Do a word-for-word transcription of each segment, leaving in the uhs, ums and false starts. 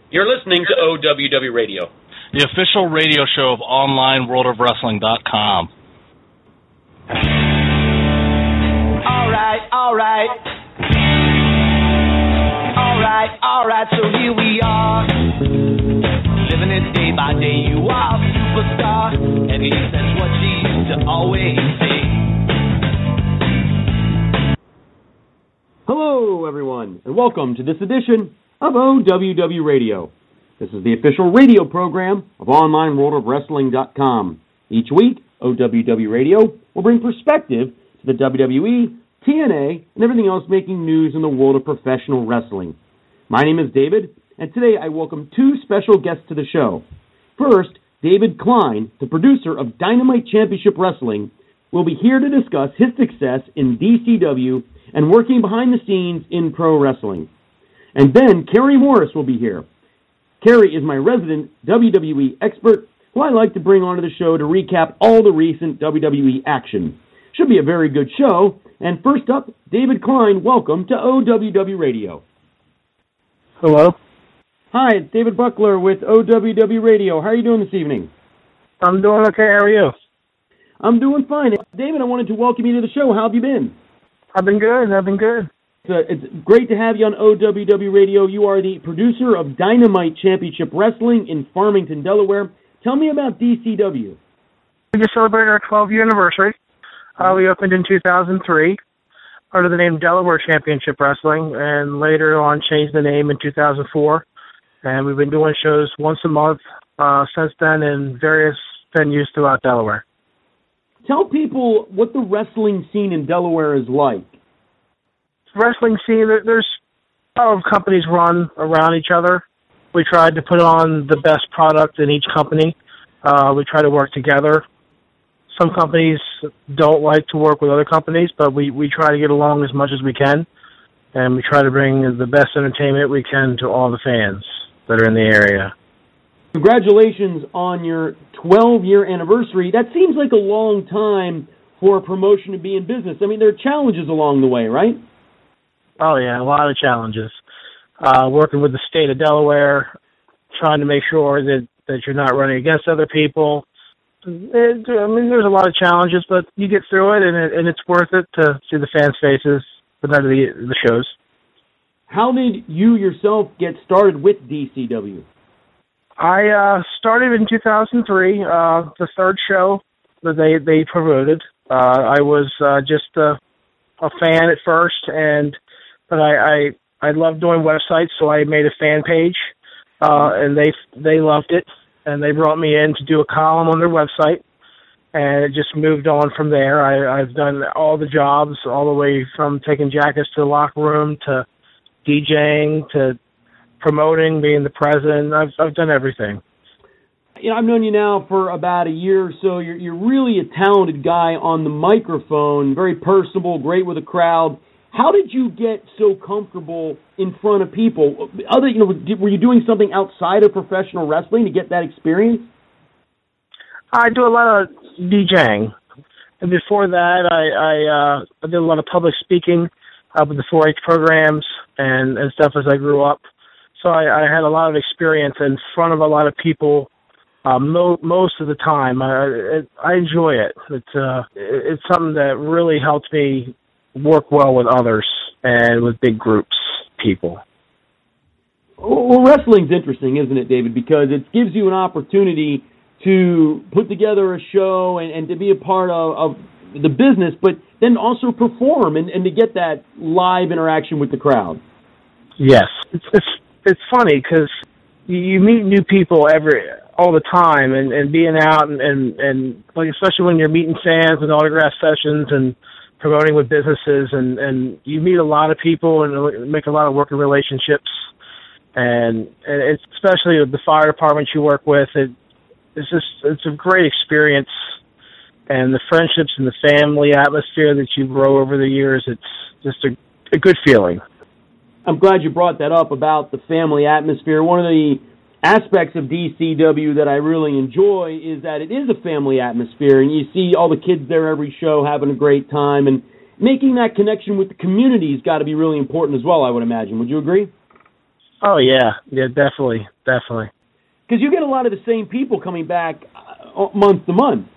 You're listening to O W W Radio, the official radio show of online world of wrestling dot com. All right, all right. All right, all right, so here we are. Living it day by day, you are a superstar. And he says what she used to always say. Hello, everyone, and welcome to this edition of O W W Radio. This is the official radio program of online world of wrestling dot com. Each week, O W W Radio will bring perspective to the W W E, T N A, and everything else making news in the world of professional wrestling. My name is David, and today I welcome two special guests to the show. First, David Klein, the producer of Dynamite Championship Wrestling, will be here to discuss his success in D C W and working behind the scenes in pro wrestling. And then Kerry Morris will be here. Kerry is my resident W W E expert, who I like to bring onto the show to recap all the recent W W E action. Should be a very good show. And first up, David Klein, welcome to O W W Radio. Hello. Hi, it's David Buckler with O W W Radio. How are you doing this evening? I'm doing okay. How are you? I'm doing fine. David, I wanted to welcome you to the show. How have you been? I've been good. I've been good. It's, uh, it's great to have you on O W W Radio. You are the producer of Dynamite Championship Wrestling in Farmington, Delaware. Tell me about D C W. We just celebrated our twelfth-year anniversary. Uh, we opened in two thousand three under the name Delaware Championship Wrestling, and later on changed the name in two thousand four. And we've been doing shows once a month uh, since then in various venues throughout Delaware. Tell people what the wrestling scene in Delaware is like. Wrestling scene, there's a lot of companies run around each other. We tried to put on the best product in each company. Uh, we try to work together. Some companies don't like to work with other companies, but we, we try to get along as much as we can, and we try to bring the best entertainment we can to all the fans that are in the area. Congratulations on your twelve-year anniversary. That seems like a long time for a promotion to be in business. I mean, there are challenges along the way, right? Oh, yeah, a lot of challenges. Uh, working with the state of Delaware, trying to make sure that, that you're not running against other people. It, I mean, there's a lot of challenges, but you get through it, and, it, and it's worth it to see the fans' faces for none of the, the shows. How did you yourself get started with D C W? I uh, started in two thousand three, uh, the third show that they, they promoted. Uh, I was uh, just a, a fan at first, and but I, I I loved doing websites, so I made a fan page, uh, and they they loved it, and they brought me in to do a column on their website, and it just moved on from there. I, I've done all the jobs, all the way from taking jackets to the locker room to DJing to promoting, being the president. I've I've done everything. You know, I've known you now for about a year or so. You're you're really a talented guy on the microphone, very personable, great with a crowd. How did you get so comfortable in front of people? Other, you know, were you doing something outside of professional wrestling to get that experience? I do a lot of DJing, and before that, I I, uh, I did a lot of public speaking uh, with the four H programs and, and stuff as I grew up. So I, I had a lot of experience in front of a lot of people uh, mo- most of the time. I, it, I enjoy it. It's uh, it's something that really helps me work well with others and with big groups, people. Well, wrestling's interesting, isn't it, David? Because it gives you an opportunity to put together a show and, and to be a part of, of the business, but then also perform and, and to get that live interaction with the crowd. Yes, it's it's, it's funny because you meet new people every all the time, and, and being out and, and, and like especially when you're meeting fans and autograph sessions and promoting with businesses, and, and you meet a lot of people and make a lot of working relationships, and, and it's especially with the fire department you work with, it, it's just it's a great experience, and the friendships and the family atmosphere that you grow over the years, it's just a, a good feeling. I'm glad you brought that up about the family atmosphere. One of the aspects of D C W that I really enjoy is that it is a family atmosphere, and you see all the kids there every show having a great time, and making that connection with the community has got to be really important as well, I would imagine. Would you agree? Oh yeah, yeah, definitely, definitely. Because you get a lot of the same people coming back uh, month to month.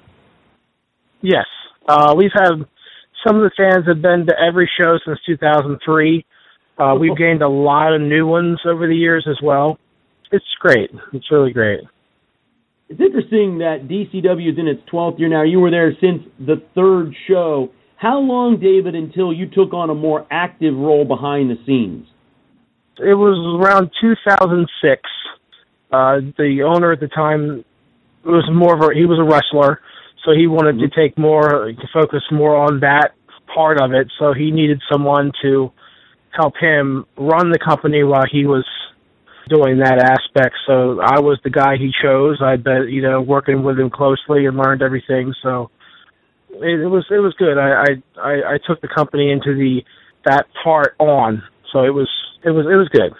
Yes, uh, we've had some of the fans have been to every show since two thousand three. Uh, we've gained a lot of new ones over the years as well. It's great. It's really great. It's interesting that D C W is in its twelfth year now. You were there since the third show. How long, David, until you took on a more active role behind the scenes? It was around two thousand six. Uh, the owner at the time was more of a, he was a wrestler, so he wanted mm-hmm. to take more, to focus more on that part of it, so he needed someone to help him run the company while he was doing that aspect. So I was the guy he chose. I'd been, you know, working with him closely and learned everything, so it, it was it was good. I, I I took the company into the that part on, so it was it was it was good.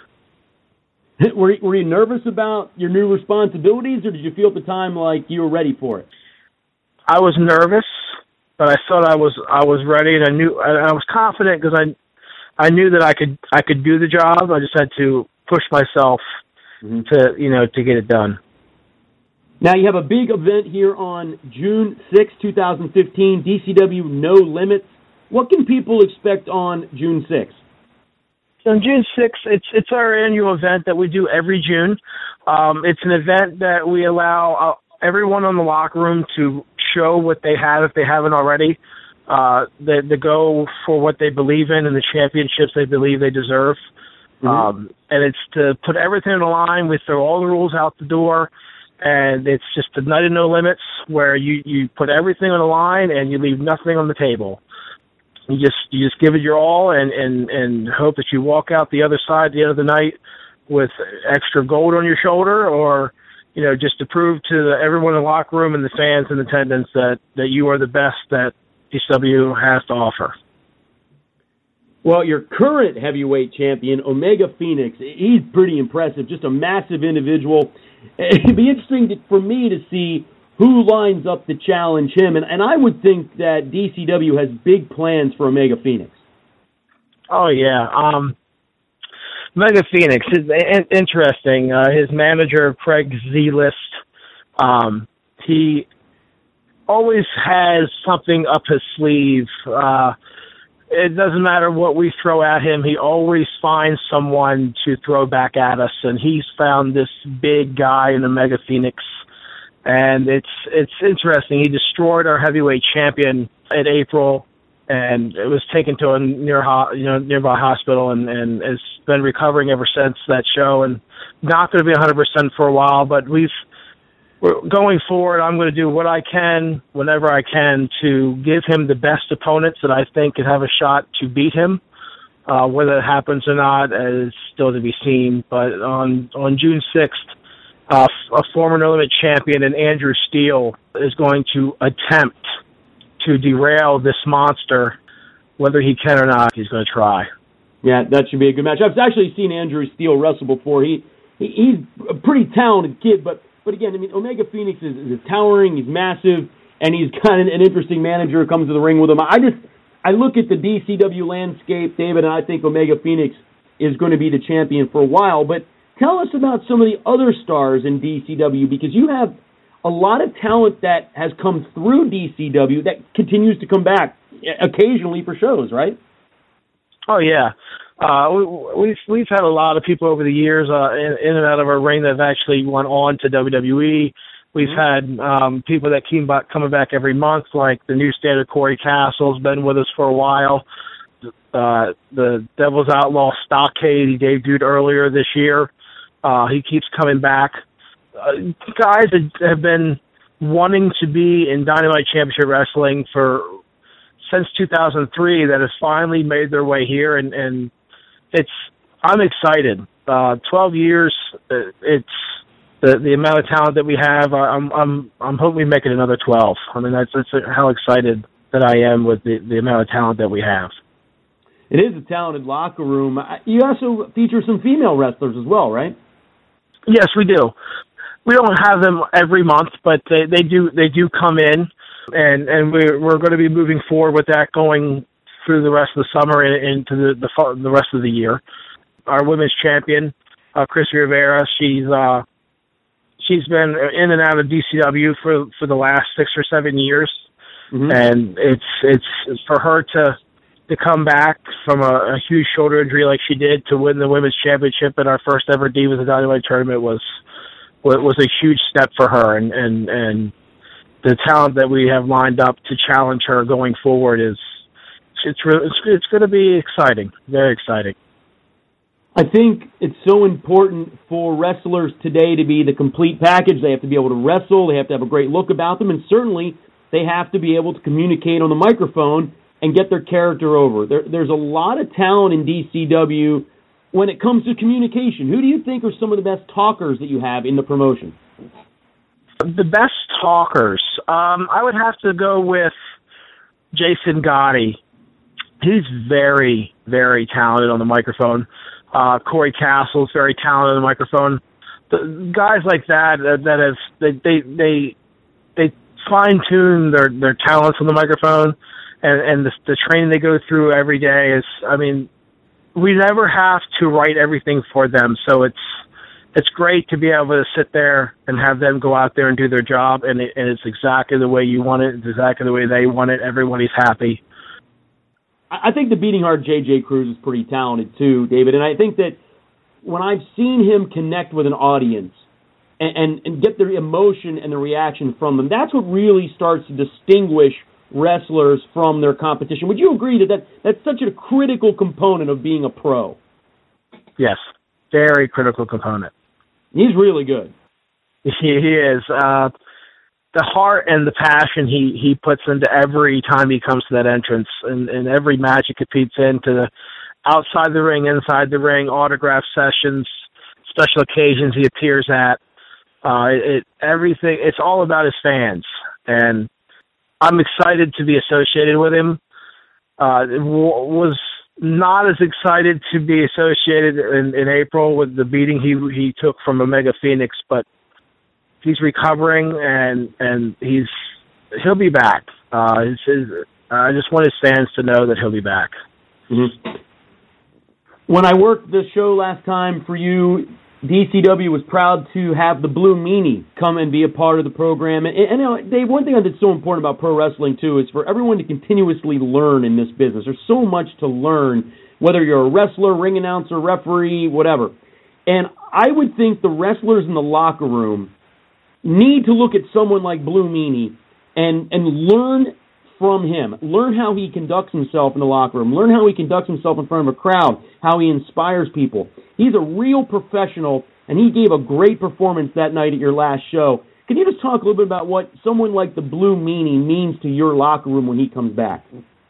Were, were you nervous about your new responsibilities, or did you feel at the time like you were ready for it? I was nervous, but I thought I was I was ready, and I knew I was confident because I I knew that I could I could do the job. I just had to push myself mm-hmm. to you know to get it done. Now you have a big event here on June sixth, twenty fifteen. D C W No Limits. What can people expect on June sixth? So on June sixth, it's it's our annual event that we do every June. Um, it's an event that we allow uh, everyone in the locker room to show what they have if they haven't already. Uh, they, they go for what they believe in and the championships they believe they deserve. Mm-hmm. Um, and it's to put everything in a line. We throw all the rules out the door, and it's just a night of no limits where you, you put everything on the line and you leave nothing on the table. You just you just give it your all and, and, and hope that you walk out the other side at the end of the night with extra gold on your shoulder, or you know just to prove to the, everyone in the locker room and the fans in attendance that, that you are the best that D C W has to offer. Well, your current heavyweight champion, Omega Phoenix, he's pretty impressive, just a massive individual. It'd be interesting to, for me to see who lines up to challenge him, and, and I would think that D C W has big plans for Omega Phoenix. Oh, yeah. Um, Omega Phoenix is interesting. Uh, his manager, Craig Z-List, um, he always has something up his sleeve. Uh, it doesn't matter what we throw at him. He always finds someone to throw back at us, and he's found this big guy in Omega Phoenix. And it's it's interesting. He destroyed our heavyweight champion in April, and it was taken to a near you know nearby hospital, and, and has been recovering ever since that show. And not going to be one hundred percent for a while, but we've we're going forward. I'm going to do what I can, whenever I can, to give him the best opponents that I think could have a shot to beat him. Uh, whether it happens or not is still to be seen. But on on June sixth. Uh, a former No Limit champion, and Andrew Steele, is going to attempt to derail this monster. Whether he can or not, he's going to try. Yeah, that should be a good match. I've actually seen Andrew Steele wrestle before. He, he he's a pretty talented kid, but but again, I mean, Omega Phoenix is, is towering. He's massive, and he's got an, an interesting manager who comes to the ring with him. I just I look at the D C W landscape, David, and I think Omega Phoenix is going to be the champion for a while, but tell us about some of the other stars in D C W, because you have a lot of talent that has come through D C W that continues to come back occasionally for shows, right? Oh, yeah. Uh, we, we've we've had a lot of people over the years uh, in, in and out of our ring that have actually went on to W W E. We've mm-hmm. had um, people that keep back, coming back every month, like the new standard Corey Castle's been with us for a while. Uh, the Devil's Outlaw Stockade, he debuted earlier this year. Uh, he keeps coming back. Uh, guys that have been wanting to be in Dynamite Championship Wrestling for since two thousand three that has finally made their way here, and, and it's I'm excited. Uh, Twelve years, it's the the amount of talent that we have. I'm I'm I'm hoping we make it another twelve. I mean, that's that's how excited that I am with the, the amount of talent that we have. It is a talented locker room. You also feature some female wrestlers as well, right? Yes, we do. We don't have them every month, but they, they do they do come in, and, and we're we're going to be moving forward with that going through the rest of the summer and into the the, the rest of the year. Our women's champion uh, Chrissy Rivera. She's uh, she's been in and out of D C W for for the last six or seven years, mm-hmm. and it's it's for her to to come back from a, a huge shoulder injury like she did to win the women's championship in our first ever Divas of Dynamite tournament was was a huge step for her, and and and the talent that we have lined up to challenge her going forward is it's really, it's, it's going to be exciting, very exciting. I think it's so important for wrestlers today to be the complete package. They have to be able to wrestle, they have to have a great look about them, and certainly they have to be able to communicate on the microphone and get their character over. There, there's a lot of talent in D C W when it comes to communication. Who do you think are some of the best talkers that you have in the promotion? The best talkers? Um, I would have to go with Jason Gotti. He's very, very talented on the microphone. Uh, Corey Castle's very talented on the microphone. The guys like that that, that have they they they, they fine tune their, their talents on the microphone, and, and the, the training they go through every day is. I mean, we never have to write everything for them, so it's it's great to be able to sit there and have them go out there and do their job, and, it, and it's exactly the way you want it. It's exactly the way they want it. Everybody's happy. I think the Beating Heart J J Cruz is pretty talented too, David, and I think that when I've seen him connect with an audience and, and, and get the emotion and the reaction from them, that's what really starts to distinguish wrestlers from their competition. Would you agree that, that that's such a critical component of being a pro? Yes, very critical component. He's really good. He, he is. Uh, the heart and the passion he, he puts into every time he comes to that entrance, and, and every match he competes in, to the outside the ring, inside the ring, autograph sessions, special occasions he appears at. Uh, it everything. It's all about his fans, and I'm excited to be associated with him. Uh, w- was not as excited to be associated in, in April with the beating he he took from Omega Phoenix, but he's recovering, and and he's he'll be back. Uh, his, his, I just want his fans to know that he'll be back. Mm-hmm. When I worked the show last time for you, D C W was proud to have the Blue Meanie come and be a part of the program. And, and, and Dave, one thing that's so important about pro wrestling, too, is for everyone to continuously learn in this business. There's so much to learn, whether you're a wrestler, ring announcer, referee, whatever. And I would think the wrestlers in the locker room need to look at someone like Blue Meanie and, and learn from him. Learn how he conducts himself in the locker room. Learn how he conducts himself in front of a crowd, how he inspires people. He's a real professional, and he gave a great performance that night at your last show. Can you just talk a little bit about what someone like the Blue Meanie means to your locker room when he comes back?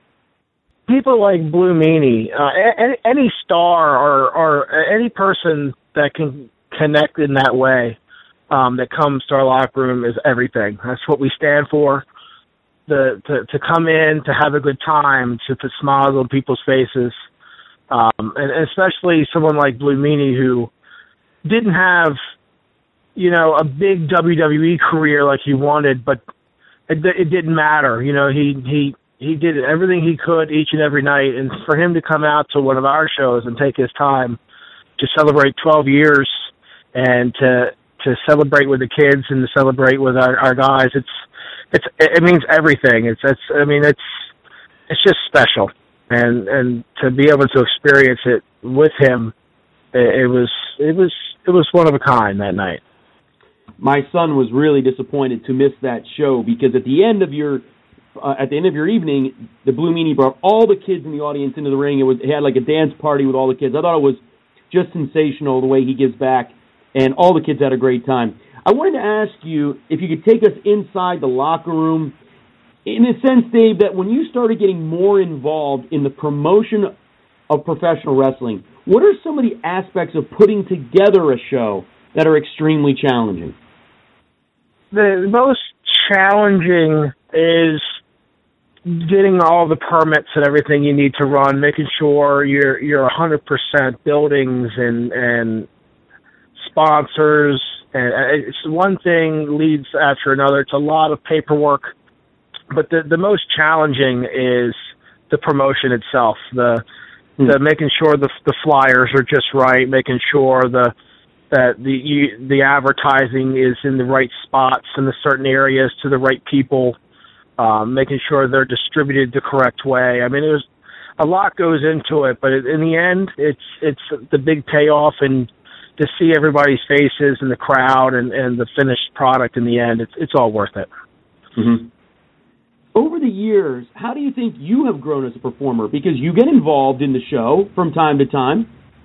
People like Blue Meanie, uh, any, any star or, or any person that can connect in that way, um, that comes to our locker room, is everything. That's what we stand for. The, to, to come in, to have a good time, to put smiles on people's faces. Um, and especially someone like Blue Meanie, who didn't have, you know, a big W W E career like he wanted, but it, it didn't matter. You know, he, he, he did everything he could each and every night. And for him to come out to one of our shows and take his time to celebrate twelve years and to, to celebrate with the kids and to celebrate with our, our guys, it's, it's, it means everything. It's, it's, I mean, it's, it's just special. And and to be able to experience it with him, it, it was it was it was one of a kind that night. My son was really disappointed to miss that show because at the end of your uh, at the end of your evening, the Blue Meanie brought all the kids in the audience into the ring. It was it had like a dance party with all the kids. I thought it was just sensational the way he gives back, and all the kids had a great time. I wanted to ask you if you could take us inside the locker room. In a sense, Dave, that when you started getting more involved in the promotion of professional wrestling, what are some of the aspects of putting together a show that are extremely challenging? The most challenging is getting all the permits and everything you need to run, making sure you're you're one hundred percent buildings and and sponsors. And it's one thing leads after another. It's a lot of paperwork. But the, the most challenging is the promotion itself, the the making sure the the flyers are just right, making sure the that the you, the advertising is in the right spots in the certain areas to the right people, um, making sure they're distributed the correct way. I mean, there's a lot goes into it, but in the end, it's it's the big payoff, and to see everybody's faces in the crowd and, and the finished product in the end, it's it's all worth it. Mm-hmm. Over the years, how do you think you have grown as a performer? Because you get involved in the show from time to time.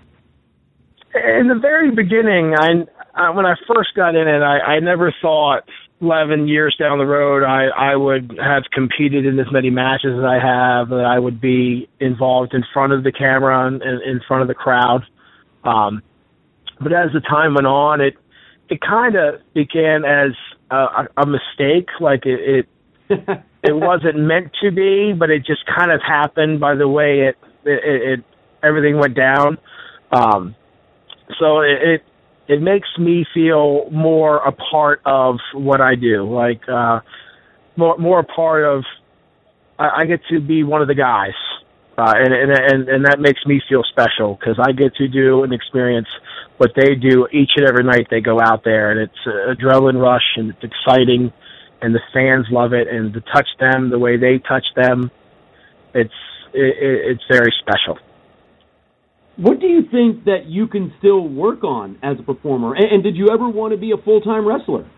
In the very beginning, I, I when I first got in it, I, I never thought eleven years down the road I, I would have competed in as many matches as I have, that I would be involved in front of the camera and in front of the crowd. Um, but as the time went on, it it kind of began as a, a mistake. Like it it, it wasn't meant to be, but it just kind of happened by the way it it, it everything went down. Um, So it, it it makes me feel more a part of what I do, like uh, more more a part of. I, I get to be one of the guys, uh, and, and and and that makes me feel special because I get to do and experience what they do each and every night they go out there, and it's an adrenaline rush, and it's exciting, and the fans love it, and to touch them the way they touch them, it's it, it's very special. What do you think that you can still work on as a performer? And, and did you ever want to be a full-time wrestler?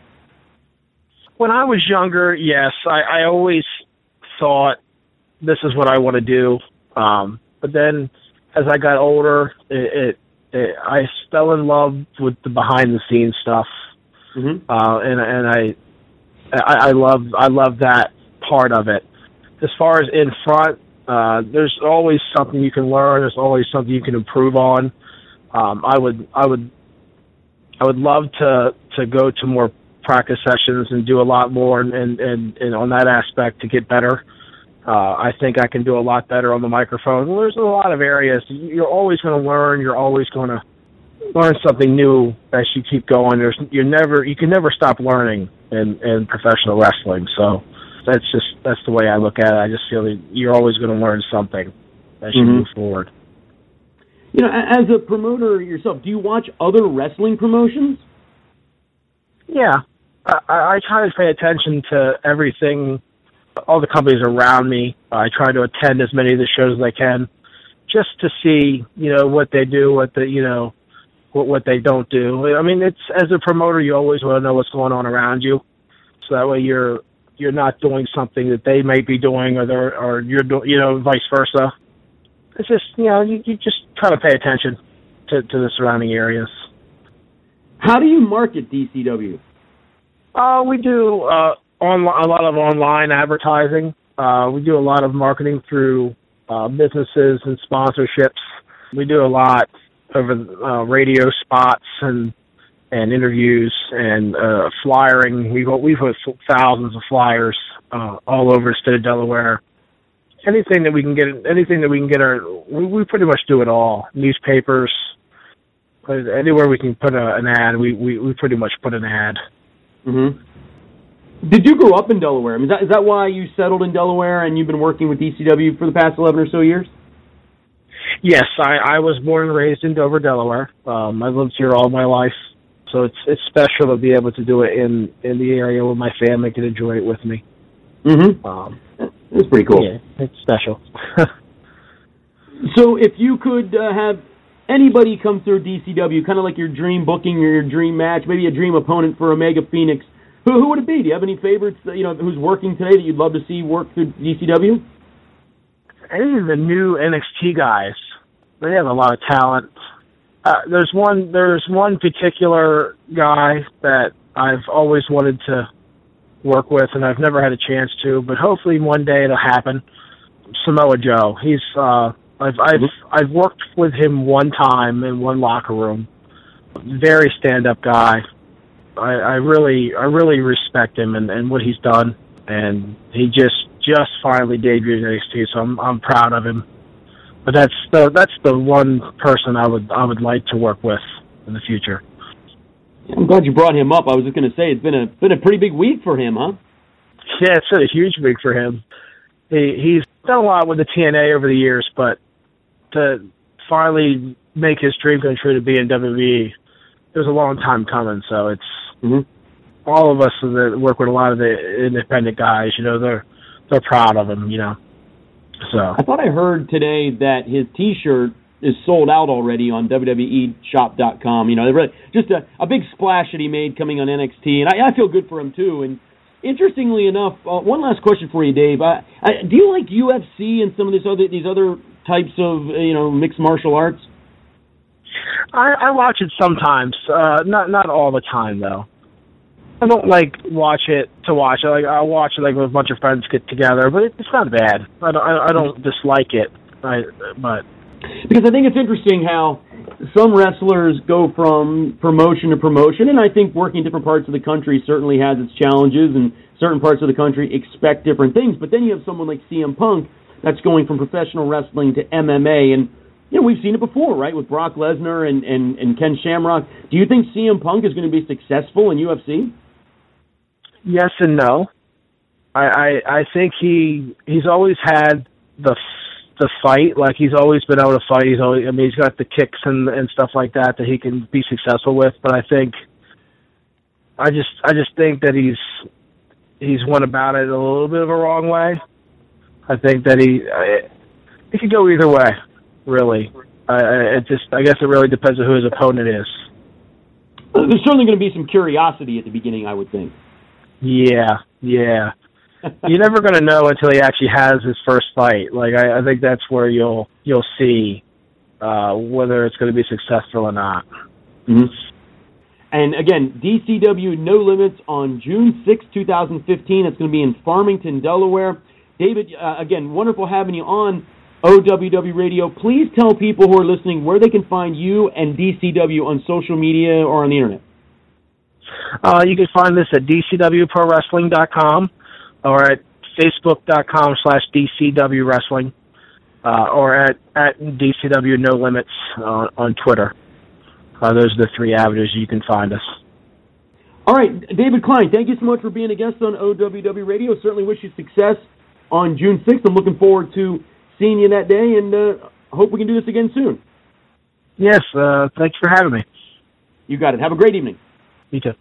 When I was younger, yes. I, I always thought this is what I want to do. Um, but then as I got older, it, it, it, I fell in love with the behind-the-scenes stuff. Mm-hmm. Uh, and and I, I, I love I love that part of it. As far as in front, Uh, there's always something you can learn. There's always something you can improve on. Um, I would, I would, I would love to to go to more practice sessions and do a lot more, and and, and, and on that aspect to get better. Uh, I think I can do a lot better on the microphone. Well, there's a lot of areas you're always going to learn. You're always going to learn something new as you keep going. There's you're never you can never stop learning in, in professional wrestling. So. That's just that's the way I look at it. I just feel that you're always going to learn something as you mm-hmm. move forward. You know, as a promoter yourself, do you watch other wrestling promotions? Yeah, I, I try to pay attention to everything, all the companies around me. I try to attend as many of the shows as I can, just to see, you know, what they do, what the you know, what what they don't do. I mean, it's as a promoter, you always want to know what's going on around you, so that way you're. You're not doing something that they may be doing, or they're, or you're doing, you know, vice versa. It's just, you know, you, you just try to pay attention to, to the surrounding areas. How do you market D C W? Uh, we do uh, on, a lot of online advertising. Uh, we do a lot of marketing through uh, businesses and sponsorships. We do a lot over uh, radio spots and and interviews and uh, flyering. We've we've put thousands of flyers uh, all over the state of Delaware. Anything that we can get, anything that we can get, our we, we pretty much do it all. Newspapers, anywhere we can put a, an ad, we, we, we pretty much put an ad. Mm-hmm. Did you grow up in Delaware? I mean, is that, is that why you settled in Delaware and you've been working with D C W for the past eleven or so years? Yes, I, I was born and raised in Dover, Delaware. Um, I lived here all my life. So it's it's special to be able to do it in, in the area where my family can enjoy it with me. Mm-hmm. Um, That's pretty cool. Yeah, it's special. So if you could uh, have anybody come through D C W, kind of like your dream booking or your dream match, maybe a dream opponent for Omega Phoenix, who, who would it be? Do you have any favorites, that, you know, who's working today that you'd love to see work through D C W? Any of the new N X T guys, they have a lot of talent. Uh, there's one. There's one particular guy that I've always wanted to work with, and I've never had a chance to. But hopefully, one day it'll happen. Samoa Joe. He's. Uh, I've. I've. I've worked with him one time in one locker room. Very stand-up guy. I, I really. I really respect him and, and what he's done. And he just just finally debuted in N X T, so I'm. I'm proud of him. But that's the that's the one person I would I would like to work with in the future. I'm glad you brought him up. I was just going to say it's been a been a pretty big week for him, huh? Yeah, it's been a huge week for him. He he's done a lot with the T N A over the years, but to finally make his dream come true to be in W W E, it was a long time coming. So it's Mm-hmm. all of us that work with a lot of the independent guys. You know, they're they're proud of him. You know, so I thought I heard today that his T-shirt is sold out already on W W E shop dot com. You know, really, just a, a big splash that he made coming on N X T, and I, I feel good for him too. And interestingly enough, uh, one last question for you, Dave. Uh, I, do you like U F C and some of this other these other types of uh, you know mixed martial arts? I, I watch it sometimes, uh, not not all the time though. I don't like watch it to watch it. Like I watch it like when a bunch of friends get together, but it, it's not bad. I don't I, I don't dislike it. I, but because I think it's interesting how some wrestlers go from promotion to promotion, and I think working in different parts of the country certainly has its challenges, and certain parts of the country expect different things. But then you have someone like C M Punk that's going from professional wrestling to M M A, and you know, we've seen it before, right, with Brock Lesnar and, and, and Ken Shamrock. Do you think C M Punk is going to be successful in U F C? Yes and no. I, I I think he he's always had the the fight. Like he's always been able to fight. He's always, I mean, he's got the kicks and and stuff like that that he can be successful with. But I think I just I just think that he's he's went about it a little bit of a wrong way. I think that he I, he could go either way. Really, uh, it just I guess it really depends on who his opponent is. There's certainly going to be some curiosity at the beginning, I would think. Yeah, yeah. You're never going to know until he actually has his first fight. Like I, I think that's where you'll you'll see uh, whether it's going to be successful or not. Mm-hmm. And again, D C W No Limits on June sixth, twenty fifteen. It's going to be in Farmington, Delaware. David, uh, again, wonderful having you on O W W Radio. Please tell people who are listening where they can find you and D C W on social media or on the internet. Uh, you can find this at D C W Pro Wrestling dot com or at Facebook dot com slash D C W Wrestling uh, or at, at D C W No Limits uh, on Twitter. Uh, those are the three avenues you can find us. All right, David Klein, thank you so much for being a guest on O W W Radio. Certainly wish you success on June sixth. I'm looking forward to seeing you that day, and uh, hope we can do this again soon. Yes, uh, thanks for having me. You got it. Have a great evening. You too.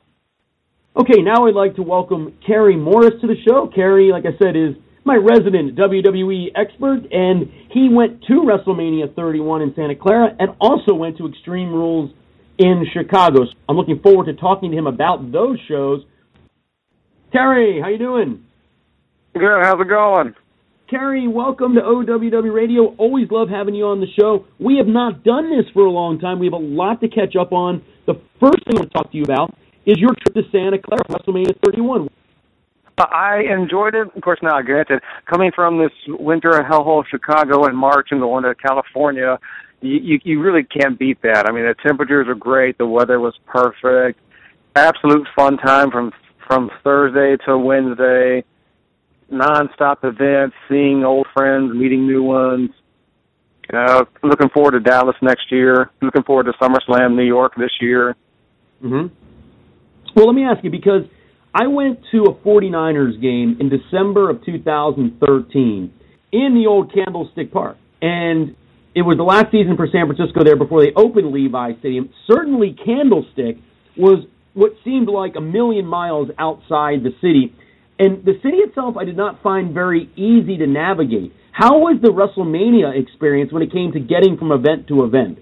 Okay, now I'd like to welcome Kerry Morris to the show. Kerry, like I said, is my resident W W E expert, and he went to WrestleMania thirty-one in Santa Clara and also went to Extreme Rules in Chicago. So I'm looking forward to talking to him about those shows. Kerry, how you doing? Good. How's it going? Kerry, welcome to O W W Radio. Always love having you on the show. We have not done this for a long time. We have a lot to catch up on. The first thing I want to talk to you about is your trip to Santa Clara, WrestleMania thirty-one. I enjoyed it. Of course, now, granted, coming from this winter hellhole Chicago in March and going to California, you, you, you really can't beat that. I mean, the temperatures are great. The weather was perfect. Absolute fun time from from Thursday to Wednesday. Non-stop events, seeing old friends, meeting new ones. Uh, looking forward to Dallas next year. Looking forward to SummerSlam New York this year. Mm-hmm. Well, let me ask you, because I went to a forty-niners game in December of two thousand thirteen in the old Candlestick Park, and it was the last season for San Francisco there before they opened Levi Stadium. Certainly Candlestick was what seemed like a million miles outside the city. And the city itself I did not find very easy to navigate. How was the WrestleMania experience when it came to getting from event to event?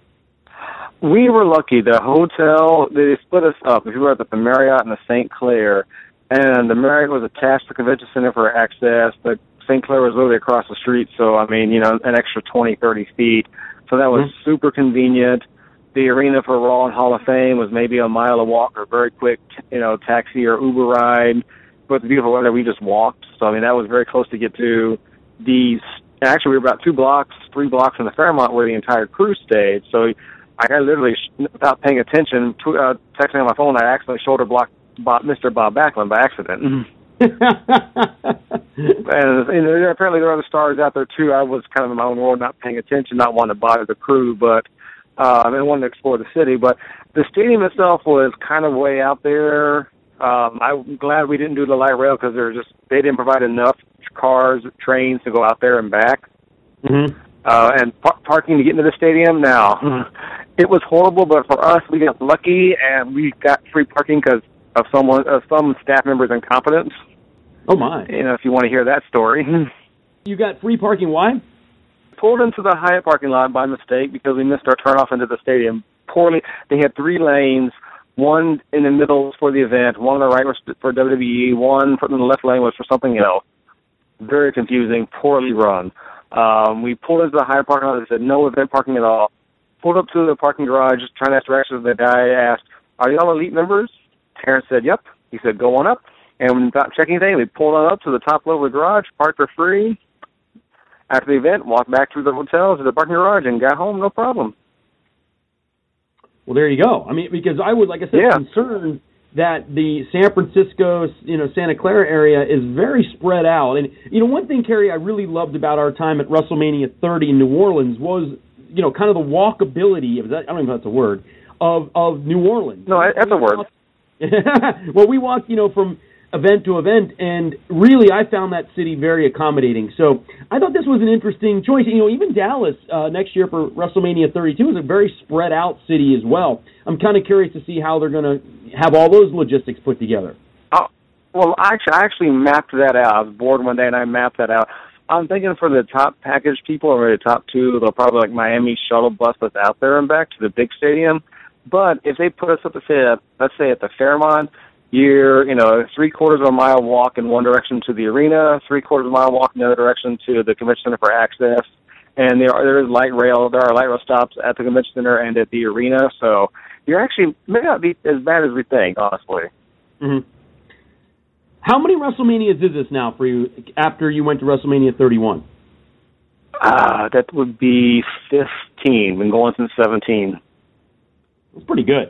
We were lucky. The hotel, they split us up. We were at the Marriott and the Saint Clair, and the Marriott was attached to the convention center for access. The Saint Clair was literally across the street, so, I mean, you know, an extra twenty, thirty feet. So that was mm-hmm. super convenient. The arena for Raw and Hall of Fame was maybe a mile a walk or a very quick, you know, taxi or Uber ride. But the beautiful weather, we just walked. So, I mean, that was very close to get to these. Actually, we were about two blocks, three blocks from the Fairmont where the entire crew stayed. So I literally, without paying attention, tw- uh, texting on my phone, I accidentally shoulder blocked Bob, Mister Bob Backlund by accident. and, and apparently there are other stars out there, too. I was kind of in my own world, not paying attention, not wanting to bother the crew, but uh, I mean, wanted to explore the city. But the stadium itself was kind of way out there. Um, I'm glad we didn't do the light rail because just they didn't provide enough cars, trains to go out there and back. Mm-hmm. Uh, and par- parking to get into the stadium, now, it was horrible, but for us, we got lucky, and we got free parking because of someone, of some staff members' incompetence. Oh, my. You know, if you want to hear that story. You got free parking, why? Pulled into the Hyatt parking lot by mistake because we missed our turnoff into the stadium. Poorly, they had three lanes, one in the middle was for the event, one on the right was for W W E, one in the left lane was for something else. Very confusing, poorly run. Um, we pulled into the Hyatt parking lot. They said no event parking at all. Pulled up to the parking garage, just trying to ask directions. The guy asked, "Are y'all elite members?" Terrence said, "Yep." He said, "Go on up." And without checking anything, we pulled on up to the top level of the garage, parked for free. After the event, walked back through the hotel to the parking garage and got home, no problem. Well, there you go. I mean, because I was, like I said, yeah. concerned that the San Francisco, you know, Santa Clara area is very spread out. And, you know, one thing, Kerry, I really loved about our time at WrestleMania thirty in New Orleans was, you know, kind of the walkability, of that, I don't even know if that's a word, of, of New Orleans. No, that's a word. Well, we walked, you know, from event to event, and really I found that city very accommodating. So I thought this was an interesting choice. You know, even Dallas uh, next year for WrestleMania thirty-two is a very spread out city as well. I'm kind of curious to see how they're going to have all those logistics put together. Oh, well, actually, I actually mapped that out. I was bored one day and I mapped that out. I'm thinking for the top package people, or the top two, they'll probably like Miami shuttle bus that's out there and back to the big stadium. But if they put us up, to say, at, let's say at the Fairmont, you're, you know, three quarters of a mile walk in one direction to the arena, three quarters of a mile walk in the other direction to the convention center for access, and there are there is light rail. There are light rail stops at the convention center and at the arena. So you're actually may not be as bad as we think, honestly. Mm-hmm. How many WrestleManias is this now for you after you went to WrestleMania thirty-one? Uh, that would be fifteen. Been going since seventeen. That's pretty good.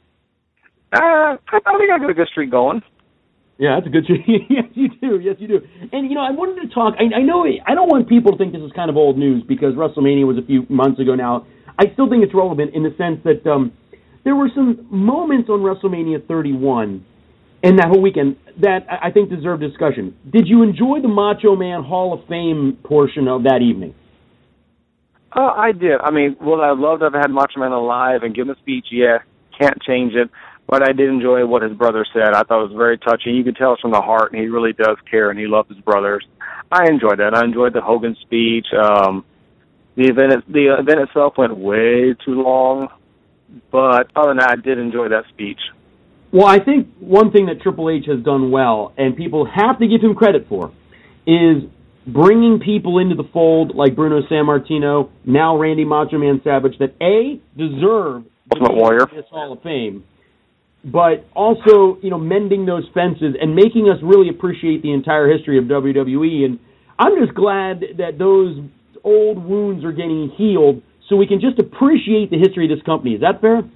Uh, I think I got a good streak going. Yeah, that's a good streak. Yes, you do. Yes, you do. And, you know, I wanted to talk, I, I know, I don't want people to think this is kind of old news because WrestleMania was a few months ago now. I still think it's relevant in the sense that um, there were some moments on WrestleMania thirty-one and that whole weekend that I think deserve discussion. Did you enjoy the Macho Man Hall of Fame portion of that evening? Uh, I did. I mean, would I love to have had Macho Man alive and give him a speech? Yeah, can't change it. But I did enjoy what his brother said. I thought it was very touching. You could tell it's from the heart, and he really does care, and he loves his brothers. I enjoyed that. I enjoyed the Hogan speech. Um, the event, the event itself went way too long, but other than that, I did enjoy that speech. Well, I think one thing that Triple H has done well, and people have to give him credit for, is bringing people into the fold like Bruno Sammartino, now Randy Macho Man Savage, that A, deserve Ultimate Warrior. This Hall of Fame, but also, you know, mending those fences and making us really appreciate the entire history of W W E. And I'm just glad that those old wounds are getting healed so we can just appreciate the history of this company. Is that fair?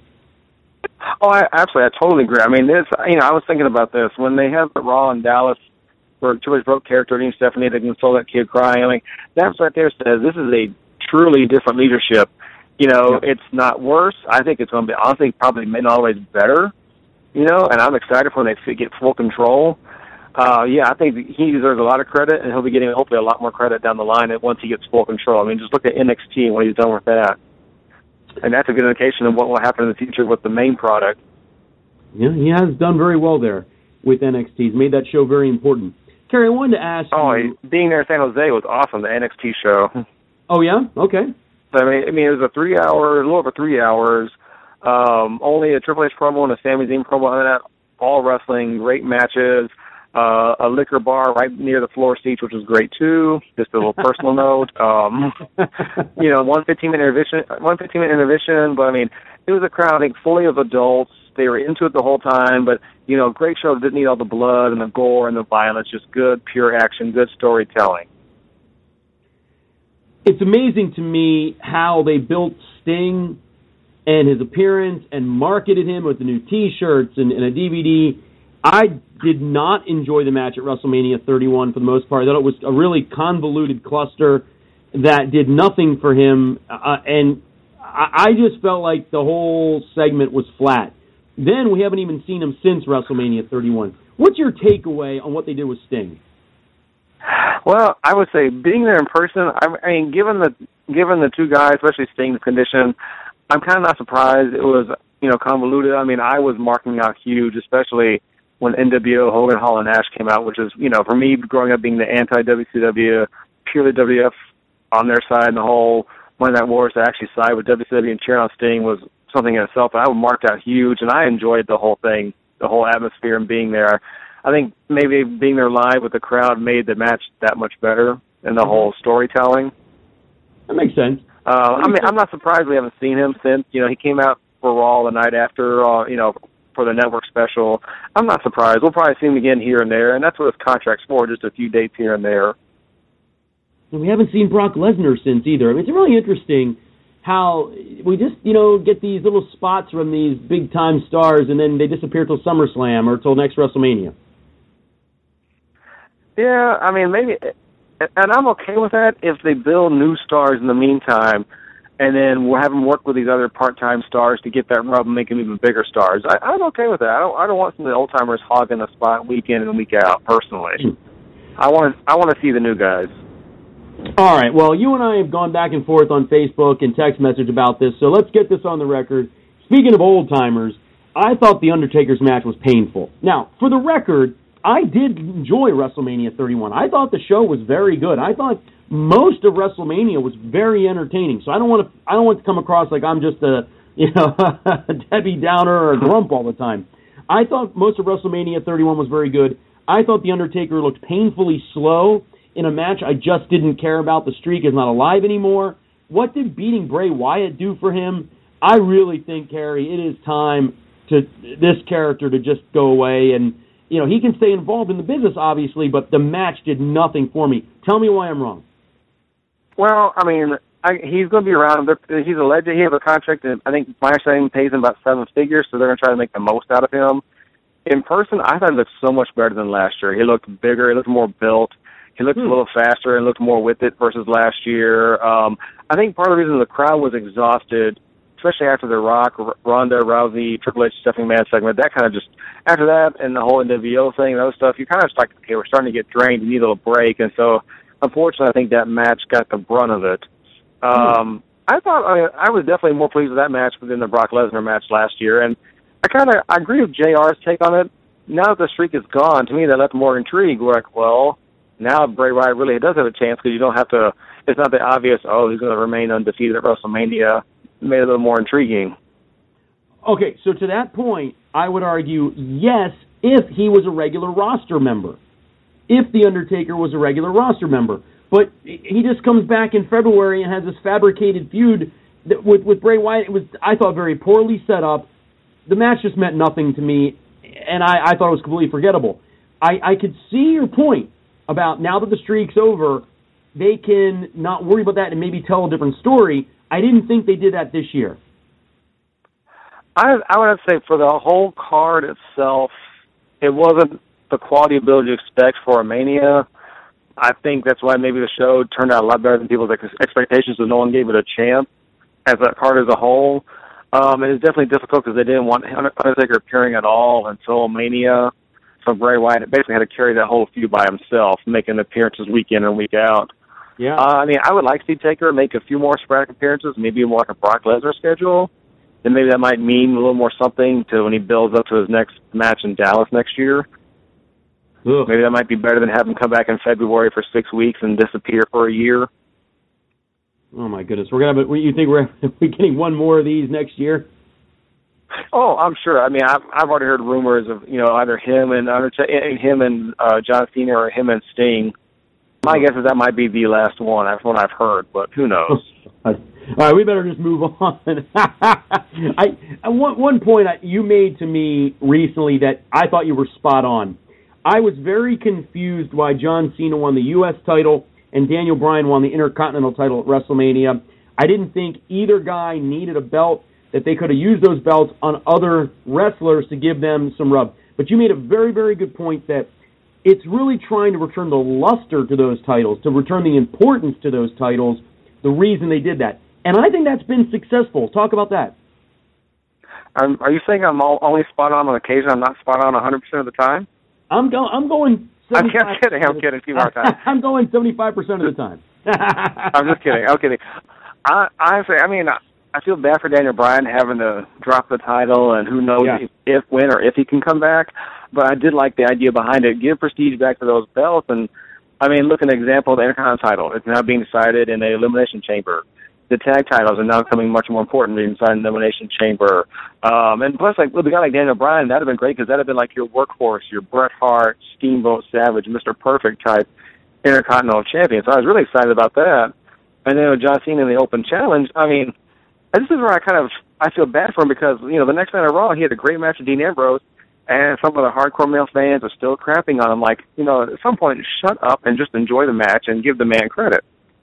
Oh, I, absolutely. I totally agree. I mean, this, you know, I was thinking about this. When they have the Raw in Dallas where Triple H broke character, and Stephanie, they can saw that kid crying. I mean, that right there says this is a truly different leadership. You know, yeah. It's not worse. I think it's going to be, honestly, probably not always better. You know, and I'm excited for when they get full control. Uh, yeah, I think he deserves a lot of credit, and he'll be getting hopefully a lot more credit down the line once he gets full control. I mean, just look at N X T and what he's done with that. And that's a good indication of what will happen in the future with the main product. Yeah, he has done very well there with N X T. He's made that show very important. Kerry, I wanted to ask oh, you... Oh, being there in San Jose was awesome, the N X T show. Oh, yeah? Okay. I mean, I mean, it was a three-hour, a little over three hours, um, only a Triple H promo and a Sami Zayn promo, and that all wrestling, great matches, uh, a liquor bar right near the floor seats, which was great, too. Just a little personal note. Um, you know, one fifteen-minute intermission, one fifteen-minute intermission, but, I mean, it was a crowd, I think, fully of adults. They were into it the whole time, but, you know, great show. Didn't need all the blood and the gore and the violence, just good, pure action, good storytelling. It's amazing to me how they built Sting and his appearance and marketed him with the new T-shirts and, and a D V D. I did not enjoy the match at WrestleMania thirty-one for the most part. I thought it was a really convoluted cluster that did nothing for him, uh, and I, I just felt like the whole segment was flat. Then we haven't even seen him since WrestleMania thirty-one. What's your takeaway on what they did with Sting? Well, I would say being there in person. I, I mean, given the given the two guys, especially Sting's condition, I'm kind of not surprised. It was you know convoluted. I mean, I was marking out huge, especially when N W O, Hogan, Hall, and Nash came out, which is you know for me growing up being the anti-W C W, purely W W F on their side, and the whole Monday Night Wars to actually side with W C W and cheering on Sting was something in itself. And I marked out huge, and I enjoyed the whole thing, the whole atmosphere and being there. I think maybe being there live with the crowd made the match that much better and the mm-hmm. whole storytelling. That makes sense. Uh, I mean, I'm not surprised we haven't seen him since. You know, he came out for Raw the night after, uh, you know, for the network special. I'm not surprised. We'll probably see him again here and there, and that's what his contract's for, just a few dates here and there. And we haven't seen Brock Lesnar since either. I mean, it's really interesting how we just, you know, get these little spots from these big-time stars, and then they disappear till SummerSlam or till next WrestleMania. Yeah, I mean, maybe, and I'm okay with that if they build new stars in the meantime, and then we'll have them work with these other part-time stars to get that rub and make them even bigger stars. I, I'm okay with that. I don't, I don't want some of the old-timers hogging the spot week in and week out, personally. I want, I want to see the new guys. All right, well, you and I have gone back and forth on Facebook and text message about this, so let's get this on the record. Speaking of old-timers, I thought The Undertaker's match was painful. Now, for the record, I did enjoy WrestleMania thirty-one. I thought the show was very good. I thought most of WrestleMania was very entertaining. So I don't want to I don't want to come across like I'm just a you know a Debbie Downer or a grump all the time. I thought most of WrestleMania thirty-one was very good. I thought The Undertaker looked painfully slow in a match I just didn't care about. The streak is not alive anymore. What did beating Bray Wyatt do for him? I really think, Kerry, it is time to this character to just go away. And you know, he can stay involved in the business, obviously, but the match did nothing for me. Tell me why I'm wrong. Well, I mean, I, he's going to be around. He's a legend. He has a contract that I think my understanding pays him about seven figures, so they're going to try to make the most out of him. In person, I thought he looked so much better than last year. He looked bigger. He looked more built. He looked hmm. a little faster and looked more with it versus last year. Um, I think part of the reason the crowd was exhausted, especially after the Rock, Ronda, Rousey, Triple H, Stephanie Man segment, that kind of just, after that and the whole N W O thing and those stuff, you kind of just like, okay, we're starting to get drained, you need a little break. And so, unfortunately, I think that match got the brunt of it. Um, I thought, I, I was definitely more pleased with that match than the Brock Lesnar match last year. And I kind of, I agree with J R's take on it. Now that the streak is gone, to me, that left more intrigue. We're like, well, now Bray Wyatt really does have a chance because you don't have to, it's not the obvious, oh, he's going to remain undefeated at WrestleMania. It made it a little more intriguing. Okay, so to that point, I would argue yes, if he was a regular roster member. If The Undertaker was a regular roster member. But he just comes back in February and has this fabricated feud that with, with Bray Wyatt. It was, I thought, very poorly set up. The match just meant nothing to me, and I, I thought it was completely forgettable. I, I could see your point about now that the streak's over, they can not worry about that and maybe tell a different story. I didn't think they did that this year. I, I would have to say for the whole card itself, it wasn't the quality of build you expect for a Mania. I think that's why maybe the show turned out a lot better than people's expectations, so no one gave it a chance as a card as a whole. Um, it was definitely difficult because they didn't want Undertaker appearing at all until Mania. So Bray Wyatt basically had to carry that whole feud by himself, making appearances week in and week out. Yeah. Uh, I mean, I would like to see Taker make a few more sporadic appearances, maybe more like a Brock Lesnar schedule. And maybe that might mean a little more something to when he builds up to his next match in Dallas next year. Ugh. Maybe that might be better than having him come back in February for six weeks and disappear for a year. Oh my goodness, we're gonna. Have, you think we're we getting one more of these next year? Oh, I'm sure. I mean, I've, I've already heard rumors of you know either him and him and uh, John Cena or him and Sting. My guess is that might be the last one. That's what I've heard, but who knows? All right, we better just move on. I one one point you made to me recently that I thought you were spot on. I was very confused why John Cena won the U S title and Daniel Bryan won the Intercontinental title at WrestleMania. I didn't think either guy needed a belt, that they could have used those belts on other wrestlers to give them some rub. But you made a very, very good point that it's really trying to return the luster to those titles, to return the importance to those titles, the reason they did that. And I think that's been successful. Talk about that. Um, are you saying I'm all, only spot on on occasion? I'm not spot on one hundred percent of the time? I'm, go- I'm going I'm kidding. I'm kidding. Keep our time. I'm going seventy-five percent of the time. I'm just kidding. I'm kidding. I, honestly, I mean, I feel bad for Daniel Bryan having to drop the title, and who knows yeah. if, if, when, or if he can come back. But I did like the idea behind it. Give prestige back to those belts, and I mean, look at an example of the Intercontinental title. It's now being decided in the Elimination Chamber. The tag titles are now becoming much more important inside the Elimination Chamber. Um, and plus, like with a guy like Daniel Bryan, that would have been great because that would have been like your workhorse, your Bret Hart, Steamboat Savage, Mister Perfect type Intercontinental champion. So I was really excited about that. And then with John Cena in the Open Challenge, I mean, this is where I kind of I feel bad for him because, you know, the next night on Raw, he had a great match with Dean Ambrose, and some of the hardcore male fans are still crapping on him. Like, you know, at some point, shut up and just enjoy the match and give the man credit.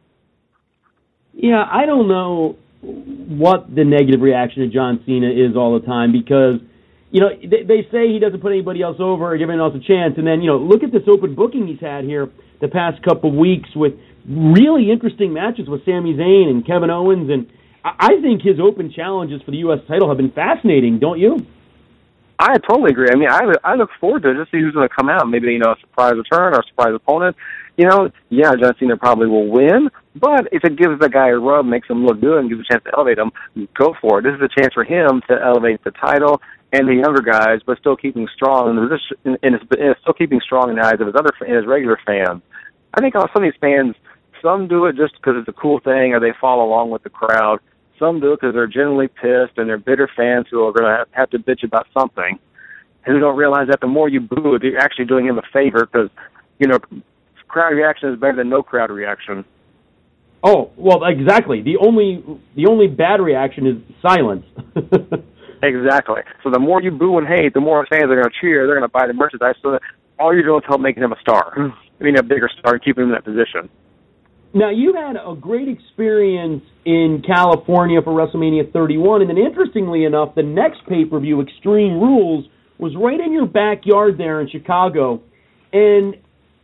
Yeah, I don't know what the negative reaction to John Cena is all the time because, you know, they, they say he doesn't put anybody else over or give anyone else a chance. And then, you know, look at this open booking he's had here the past couple of weeks with really interesting matches with Sami Zayn and Kevin Owens. And I think his open challenges for the U S title have been fascinating, don't you? I totally agree. I mean, I, I look forward to it, just see who's going to come out. Maybe, you know, a surprise return or a surprise opponent. You know, yeah, John Cena probably will win, but if it gives the guy a rub, makes him look good, and gives a chance to elevate him, go for it. This is a chance for him to elevate the title and the younger guys, but still keeping strong in, in, in his, still keeping strong in the eyes of his other his regular fans. I think some of these fans, some do it just because it's a cool thing or they follow along with the crowd. Some do it because they're generally pissed and they're bitter fans who are going to have to bitch about something, and who don't realize that the more you boo, you're actually doing him a favor because, you know, crowd reaction is better than no crowd reaction. Oh, well, exactly. The only the only bad reaction is silence. Exactly. So the more you boo and hate, the more fans are going to cheer. They're going to buy the merchandise. So that all you're doing is help making him a star. I mean, a bigger star and keeping him in that position. Now, you had a great experience in California for WrestleMania thirty-one, and then interestingly enough, the next pay-per-view, Extreme Rules, was right in your backyard there in Chicago. And,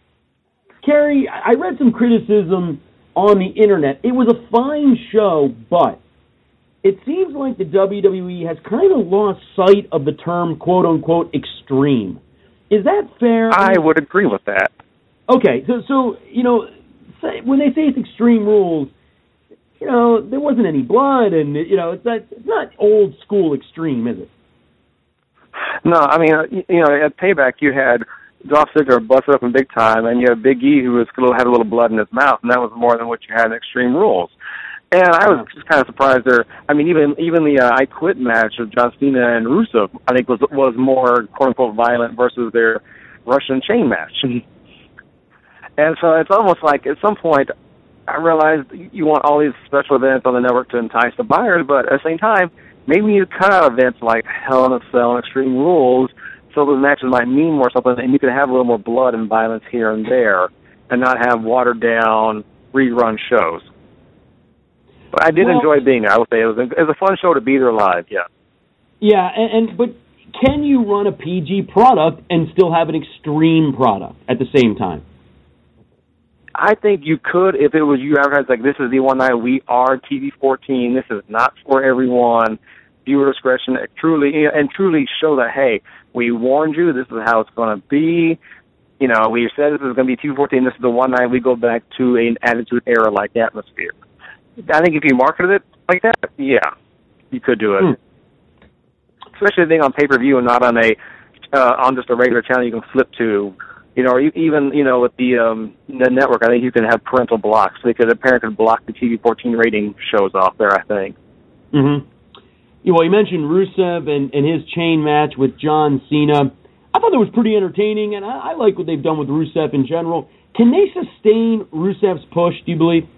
Kerry, I read some criticism on the Internet. It was a fine show, but it seems like the W W E has kind of lost sight of the term, quote-unquote, extreme. Is that fair? I would agree with that. Okay, so, so you know, say, when they say it's Extreme Rules, you know, there wasn't any blood, and, you know, it's not, it's not old-school extreme, is it? No, I mean, you know, at Payback you had Dolph Ziggler busted up in big time, and you had Big E who was had a little blood in his mouth, and that was more than what you had in Extreme Rules. And I was just kind of surprised there. I mean, even even the uh, I Quit match with John Cena and Rusev, I think was was more quote unquote violent versus their Russian chain match. And so it's almost like at some point I realized you want all these special events on the network to entice the buyers, but at the same time, maybe you cut out events like Hell in a Cell and Extreme Rules, so those matches might mean more something, and you could have a little more blood and violence here and there, and not have watered down rerun shows. But I did well, enjoy being there. I would say it was, a, it was a fun show to be there live. Yeah. Yeah, and, and but can you run a P G product and still have an extreme product at the same time? I think you could if it was you advertised like, this is the one night we are T V fourteen. This is not for everyone. Viewer discretion. Truly and truly show that, hey, we warned you. This is how it's going to be. You know, we said this is going to be T V fourteen. This is the one night we go back to an Attitude Era-like atmosphere. I think if you marketed it like that, yeah, you could do it. Hmm. Especially being on pay-per-view and not on a uh, on just a regular channel you can flip to. You know, or even, you know, with the um, the network, I think you can have parental blocks because a parent could block the T V fourteen rating shows off there, I think. Mm-hmm. Yeah, well, you mentioned Rusev and, and his chain match with John Cena. I thought that was pretty entertaining, and I, I like what they've done with Rusev in general. Can they sustain Rusev's push, do you believe?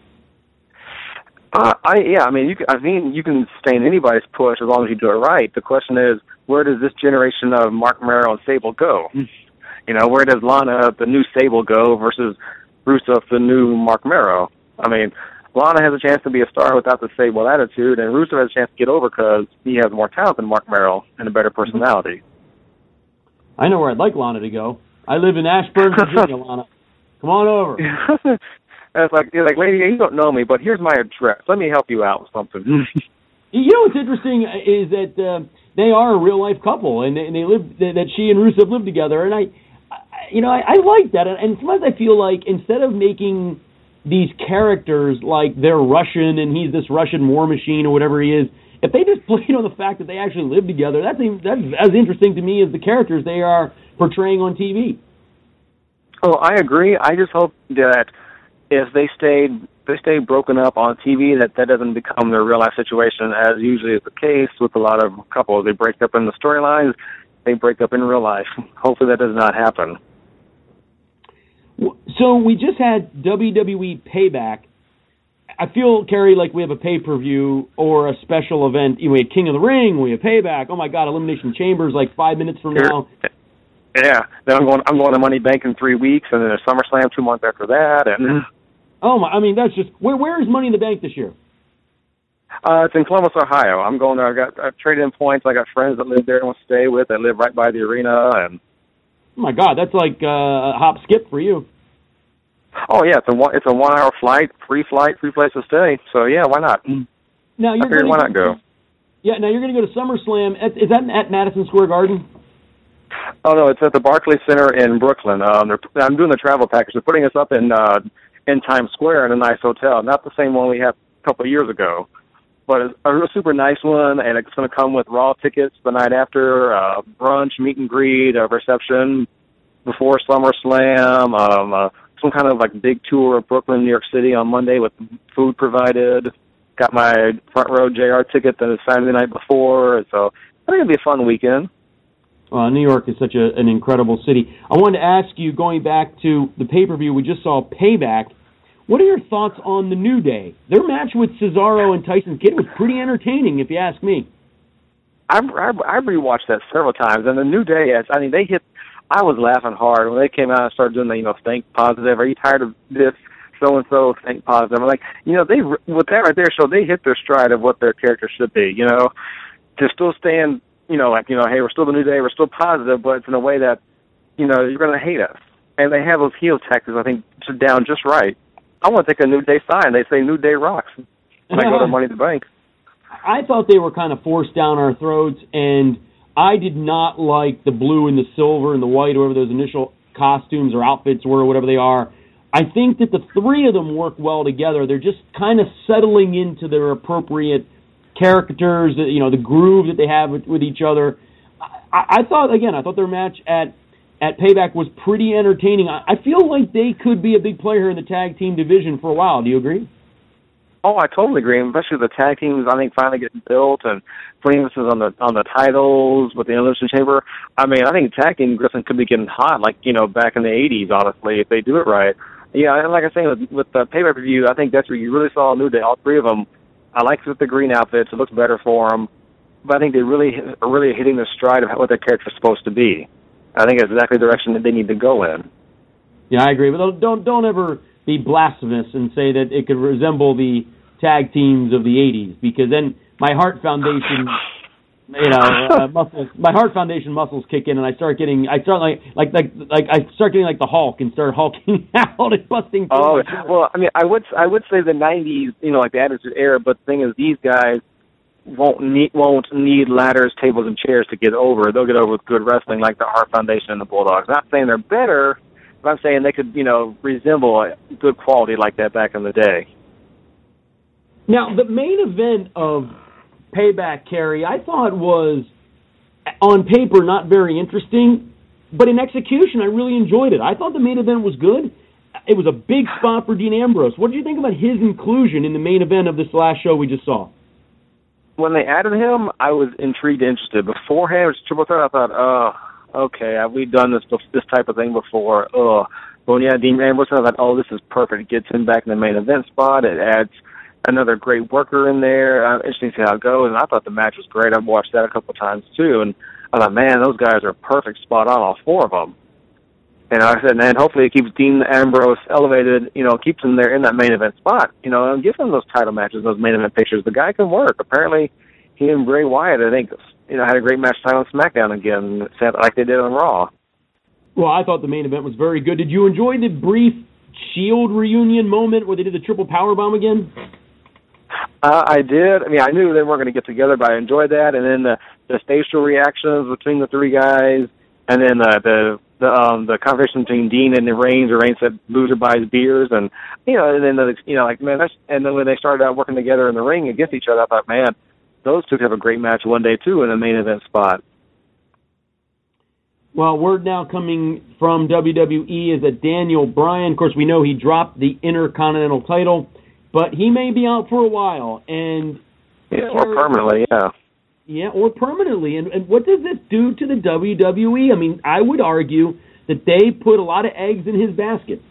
Uh, I yeah, I mean, you can, I mean, you can sustain anybody's push as long as you do it right. The question is, where does this generation of Mark Merrow and Sable go? You know, where does Lana, the new Sable, go versus Rusev, the new Mark Merrow? I mean, Lana has a chance to be a star without the Sable attitude, and Rusev has a chance to get over because he has more talent than Mark Merrow and a better personality. I know where I'd like Lana to go. I live in Ashburn, Virginia, Lana. Come on over. And it's like, you're like, lady, you don't know me, but here's my address. Let me help you out with something. You know what's interesting is that uh, they are a real life couple, and they, and they live that she and Rusev live together. And I, I, you know, I, I like that, and sometimes I feel like instead of making these characters like they're Russian and he's this Russian war machine or whatever he is, if they just played on the fact that they actually live together, that's that's as interesting to me as the characters they are portraying on T V. Oh, I agree. I just hope that if they stayed they stayed broken up on T V, that that doesn't become their real life situation, as usually is the case with a lot of couples. They break up in the storylines, they break up in real life. Hopefully that does not happen. So we just had W W E Payback. I feel, Kerry, like we have a pay-per-view or a special event. We had King of the Ring, we have Payback. Oh my God, Elimination Chamber's like five minutes from now. Yeah, then I'm going. I'm going to Money Bank in three weeks, and then there's SummerSlam two months after that. And oh my, I mean that's just where. Where is Money in the Bank this year? Uh, it's in Columbus, Ohio. I'm going there. I got I've traded in points. I got friends that live there and want to stay with. They live right by the arena, and oh my God, that's like uh, a hop skip for you. Oh yeah, it's a one, it's a one hour flight, free flight, free place to stay. So yeah, why not? Now you're I figured, why go, not go? Yeah, now you're going to go to SummerSlam. At, is that at Madison Square Garden? Oh no, it's at the Barclays Center in Brooklyn. Um, they're, I'm doing the travel package. They're putting us up in uh, in Times Square in a nice hotel, not the same one we had a couple of years ago, but it's a real super nice one, and it's going to come with Raw tickets the night after, uh, brunch, meet and greet, a reception before SummerSlam. Um, uh, some kind of like big tour of Brooklyn, New York City on Monday with food provided. Got my front row J R ticket the Saturday night before, so I think it'll be a fun weekend. Uh, New York is such a, an incredible city. I wanted to ask you, going back to the pay-per-view we just saw, Payback, what are your thoughts on the New Day? Their match with Cesaro and Tyson Kidd was pretty entertaining, if you ask me. I've, I've, I've rewatched that several times, and the New Day, I mean, they hit, I was laughing hard when they came out and started doing the, you know, think positive. Are you tired of this? So-and-so, think positive. I'm like, you know, they, with that right there, so they hit their stride of what their character should be, you know, to still stand, you know, like, you know, hey, we're still the New Day, we're still positive, but it's in a way that, you know, you're going to hate us. And they have those heel tactics, I think, down just right. I want to take a New Day sign. They say New Day rocks when I go to Money in the Bank. I thought they were kind of forced down our throats, and I did not like the blue and the silver and the white, or whatever those initial costumes or outfits were, or whatever they are. I think that the three of them work well together. They're just kind of settling into their appropriate characters, you know, the groove that they have with, with each other. I, I thought, again, I thought their match at at Payback was pretty entertaining. I, I feel like they could be a big player in the tag team division for a while. Do you agree? Oh, I totally agree. Especially the tag teams, I think, finally getting built and putting emphasis on the on the titles with the Elimination Chamber. I mean, I think tag team wrestling could be getting hot, like, you know, back in the eighties, honestly, if they do it right. Yeah, and like I say, with, with the Payback review, I think that's where you really saw a New Day. All three of them. I like with the green outfits; it looks better for them. But I think they really are really hitting the stride of what their character's supposed to be. I think it's exactly the direction that they need to go in. Yeah, I agree. But don't don't, don't ever be blasphemous and say that it could resemble the tag teams of the eighties, because then my Heart Foundation. You know, uh, muscles. My Heart Foundation muscles kick in, and I start getting. I start like, like, like, like. I start getting like the Hulk and start hulking out and busting. Oh well, I mean, I would, I would say the nineties. You know, like the Attitude Era. But the thing is, these guys won't need, won't need ladders, tables, and chairs to get over. They'll get over with good wrestling, like the Heart Foundation and the Bulldogs. Not saying they're better, but I'm saying they could, you know, resemble good quality like that back in the day. Now, the main event of Payback, Kerry, I thought was, on paper, not very interesting, but in execution, I really enjoyed it. I thought the main event was good. It was a big spot for Dean Ambrose. What did you think about his inclusion in the main event of this last show we just saw? When they added him, I was intrigued and interested. Beforehand, it was Triple Threat. I thought, oh, okay, have we done this this type of thing before? Oh, but when you had Dean Ambrose, I thought, oh, this is perfect. It gets him back in the main event spot. It adds another great worker in there. Uh, interesting to see how it goes. And I thought the match was great. I've watched that a couple of times too. And I thought, man, those guys are perfect, spot on, all four of them. And like I said, man, hopefully it keeps Dean Ambrose elevated, you know, keeps him there in that main event spot, you know, and give him those title matches, those main event pictures. The guy can work. Apparently, he and Bray Wyatt, I think, you know, had a great match time on SmackDown again, like they did on Raw. Well, I thought the main event was very good. Did you enjoy the brief Shield reunion moment where they did the triple powerbomb again? Uh, I did. I mean, I knew they weren't going to get together, but I enjoyed that. And then the, the facial reactions between the three guys, and then uh, the the um, the conversation between Dean and Reigns, or Reigns said loser buys beers, and you know, and then the, you know, like man, that's, and then when they started out working together in the ring against each other, I thought, man, those two could have a great match one day too in a main event spot. Well, word now coming from W W E is that Daniel Bryan, of course, we know he dropped the Intercontinental title, but he may be out for a while, and yeah, or permanently, yeah. Yeah, or permanently. And, and what does this do to the W W E? I mean, I would argue that they put a lot of eggs in his basket.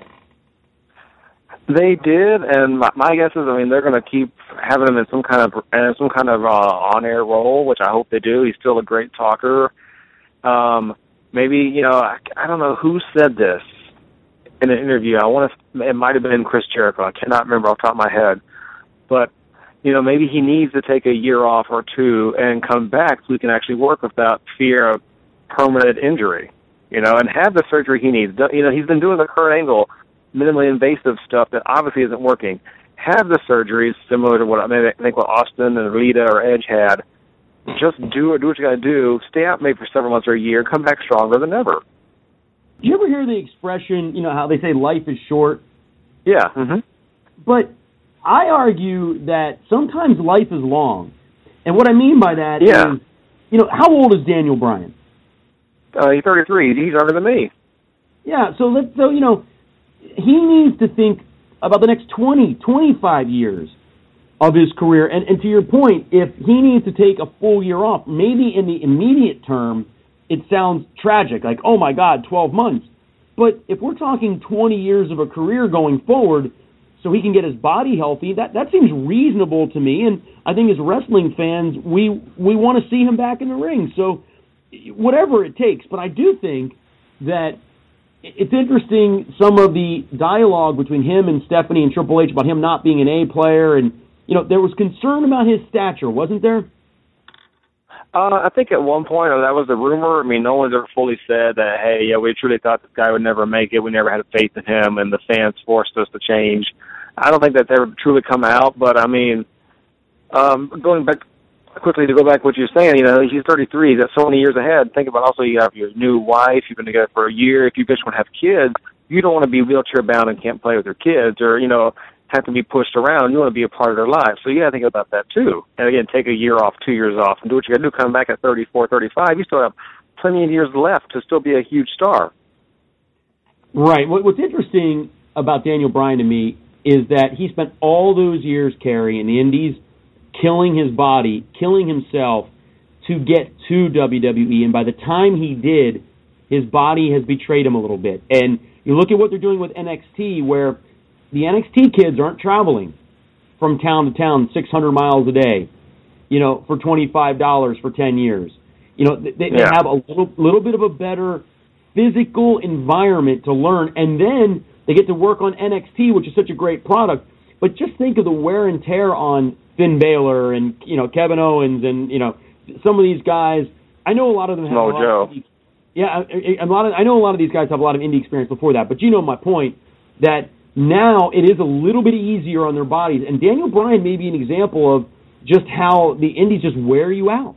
They did, and my, my guess is, I mean, they're going to keep having him in some kind of in some kind of uh, on-air role, which I hope they do. He's still a great talker. Um, maybe, you know, I, I don't know who said this in an interview. I want to. It might have been Chris Jericho. I cannot remember off the top of my head, but. You know, maybe he needs to take a year off or two and come back so we can actually work without fear of permanent injury, you know, and have the surgery he needs. You know, he's been doing the Kurt Angle minimally invasive stuff that obviously isn't working. Have the surgeries similar to what I, mean, I think what Austin and Lita or Edge had. Just do it, do what you got to do. Stay out maybe for several months or a year. Come back stronger than ever. Do you ever hear the expression, you know, how they say life is short? Yeah. Mm-hmm. But I argue that sometimes life is long. And what I mean by that yeah. is, you know, how old is Daniel Bryan? Uh, he's thirty-three. He's younger than me. Yeah, so let's, so, you know, he needs to think about the next twenty, twenty-five years of his career. And, and to your point, if he needs to take a full year off, maybe in the immediate term, it sounds tragic, like, oh my God, twelve months. But if we're talking twenty years of a career going forward, so he can get his body healthy, that, that seems reasonable to me. And I think as wrestling fans, we we want to see him back in the ring. So whatever it takes. But I do think that it's interesting, some of the dialogue between him and Stephanie and Triple H about him not being an A player. And, you know, there was concern about his stature, wasn't there? Uh, I think at one point, or that was the rumor. I mean, no one's ever fully said that, hey, yeah, we truly thought this guy would never make it. We never had faith in him, and the fans forced us to change. I don't think that's ever truly come out, but, I mean, um, going back quickly to go back to what you're saying, you know, he's thirty-three. That's so many years ahead. Think about also you have your new wife. You've been together for a year. If you just want to have kids, you don't want to be wheelchair-bound and can't play with your kids or, you know, have to be pushed around. You want to be a part of their lives. So you got to think about that too. And again, take a year off, two years off, and do what you got to do. Come back at thirty-four, thirty-five. You still have plenty of years left to still be a huge star. Right. What's interesting about Daniel Bryan to me is that he spent all those years, Kerry, in the Indies, killing his body, killing himself to get to W W E. And by the time he did, his body has betrayed him a little bit. And you look at what they're doing with N X T, where the N X T kids aren't traveling from town to town six hundred miles a day, you know, for twenty-five dollars for ten years. You know, they, they yeah. have a little, little bit of a better physical environment to learn, and then they get to work on N X T, which is such a great product. But just think of the wear and tear on Finn Balor and, you know, Kevin Owens and, you know, some of these guys. I know a lot of them have Mo a lot Joe. of indie, yeah, a, a lot of, I know a lot of these guys have a lot of indie experience before that, but you know my point, that now it is a little bit easier on their bodies. And Daniel Bryan may be an example of just how the indies just wear you out.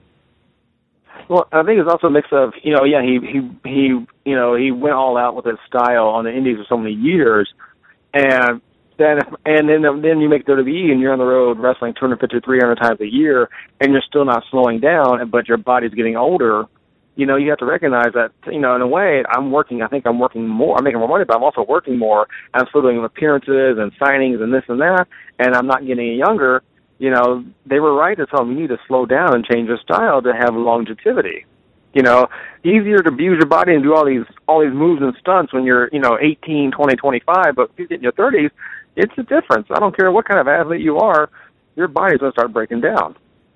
Well, I think it's also a mix of, you know, yeah, he, he, he, you know, he went all out with his style on the indies for so many years. And then, and then, then you make W W E and you're on the road wrestling two hundred fifty, three hundred times a year and you're still not slowing down, but your body's getting older. You know, you have to recognize that, you know, in a way, I'm working, I think I'm working more, I'm making more money, but I'm also working more. I'm still doing appearances and signings and this and that, and I'm not getting any younger. You know, they were right to tell me you need to slow down and change your style to have longevity. You know, easier to abuse your body and do all these all these moves and stunts when you're, you know, eighteen, twenty, twenty-five, but if you get in your thirties, it's a difference. I don't care what kind of athlete you are, your body's going to start breaking down.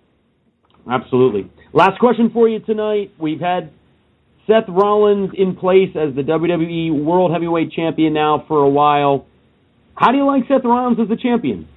Absolutely. Last question for you tonight. We've had Seth Rollins in place as the W W E World Heavyweight Champion now for a while. How do you like Seth Rollins as the champion?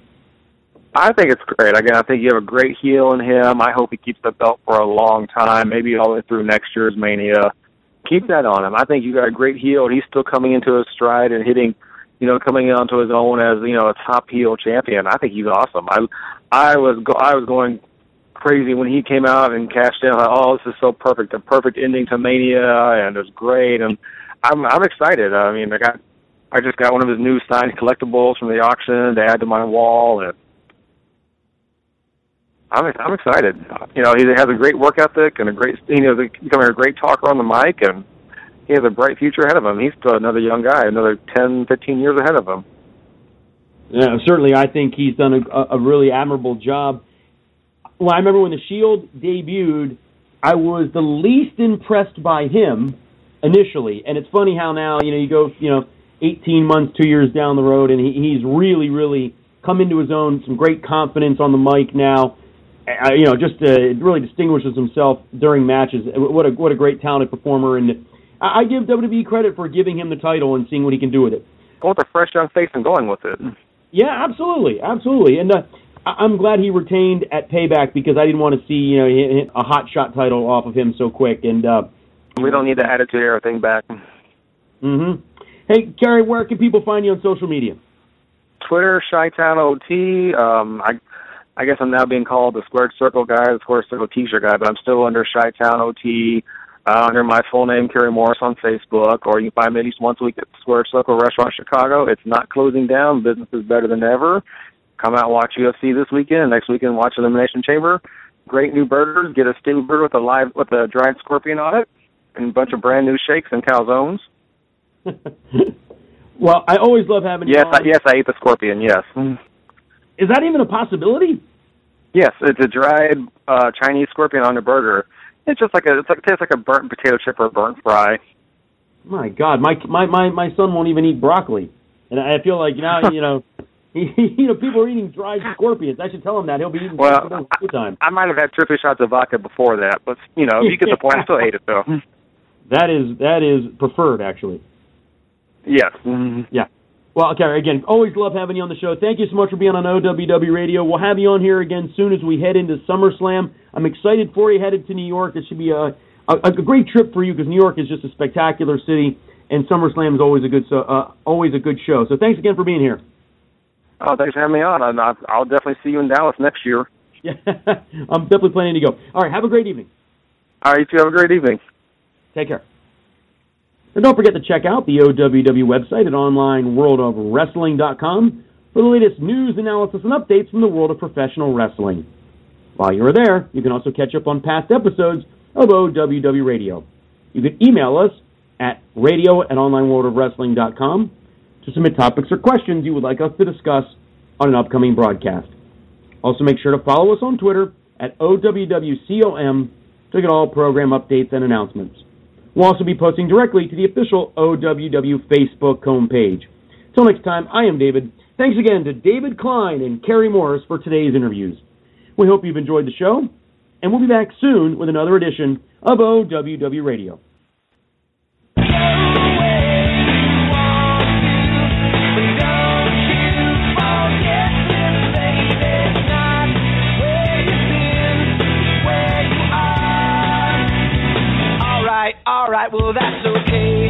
I think it's great. Again, I think you have a great heel in him. I hope he keeps the belt for a long time, maybe all the way through next year's Mania. Keep that on him. I think you got a great heel. He's still coming into his stride and hitting, you know, coming onto his own as, you know, a top heel champion. I think he's awesome. I, I was, go, I was going crazy when he came out and cashed in. Like, oh, this is so perfect, the perfect ending to Mania, and it was great. And I'm I'm excited. I mean, I got I just got one of his new signed collectibles from the auction to add to my wall, and I'm I'm excited. You know, he has a great work ethic and a great, you know, becoming a great talker on the mic, and he has a bright future ahead of him. He's still another young guy, another ten, fifteen years ahead of him. Yeah, certainly, I think he's done a, a really admirable job. Well, I remember when the Shield debuted, I was the least impressed by him initially, and it's funny how now, you know, you go, you know, eighteen months, two years down the road, and he, he's really, really come into his own, some great confidence on the mic now. Uh, you know, just uh, really distinguishes himself during matches. What a what a great talented performer, and I, I give W W E credit for giving him the title and seeing what he can do with it. Going with a fresh young face and going with it. Yeah, absolutely, absolutely, and uh, I'm glad he retained at Payback because I didn't want to see, you know, a hot shot title off of him so quick. And uh, we don't need the Attitude Era thing back. Mm-hmm. Hey, Kerry, where can people find you on social media? Twitter, Chi-Town O T. Um, I, I guess I'm now being called the Squared Circle guy, the Squared Circle T-shirt guy, but I'm still under Chi-Town O T, uh, under my full name, Kerry Morris, on Facebook, or you can find me at least once a week at the Squared Circle Restaurant Chicago. It's not closing down. Business is better than ever. Come out and watch U F C this weekend. Next weekend, watch Elimination Chamber. Great new burgers. Get a steamed burger with a live with a dried scorpion on it, and a bunch of brand new shakes and calzones. Well, I always love having yes, you on. I, yes, I ate the scorpion. Yes. Is that even a possibility? Yes, it's a dried uh, Chinese scorpion on a burger. It's just like a, it's like it tastes like a burnt potato chip or a burnt fry. My God, my my my my son won't even eat broccoli, and I feel like now you know, he, you know, people are eating dried scorpions. I should tell him that he'll be eating. Well, all the time. I, I might have had two or three shots of vodka before that, but you know, you get the point. I still ate it though. That is that is preferred, actually. Yes. Mm-hmm. Yeah. Well, okay, again, always love having you on the show. Thank you so much for being on O W W Radio. We'll have you on here again soon as we head into SummerSlam. I'm excited for you headed to New York. It should be a, a, a great trip for you because New York is just a spectacular city, and SummerSlam is always a good so, uh, always a good show. So thanks again for being here. Oh, thanks for having me on. I'll, I'll definitely see you in Dallas next year. Yeah, I'm definitely planning to go. All right, have a great evening. All right, you two have a great evening. Take care. And don't forget to check out the O W W website at online world of wrestling dot com for the latest news, analysis, and updates from the world of professional wrestling. While you're there, you can also catch up on past episodes of O W W Radio. You can email us at radio at online world of wrestling dot com to submit topics or questions you would like us to discuss on an upcoming broadcast. Also, make sure to follow us on Twitter at O W W C O M to get all program updates and announcements. We'll also be posting directly to the official O W W Facebook homepage. Till next time, I am David. Thanks again to David Klein and Kerry Morris for today's interviews. We hope you've enjoyed the show, and we'll be back soon with another edition of O W W Radio. All right, well, that's okay.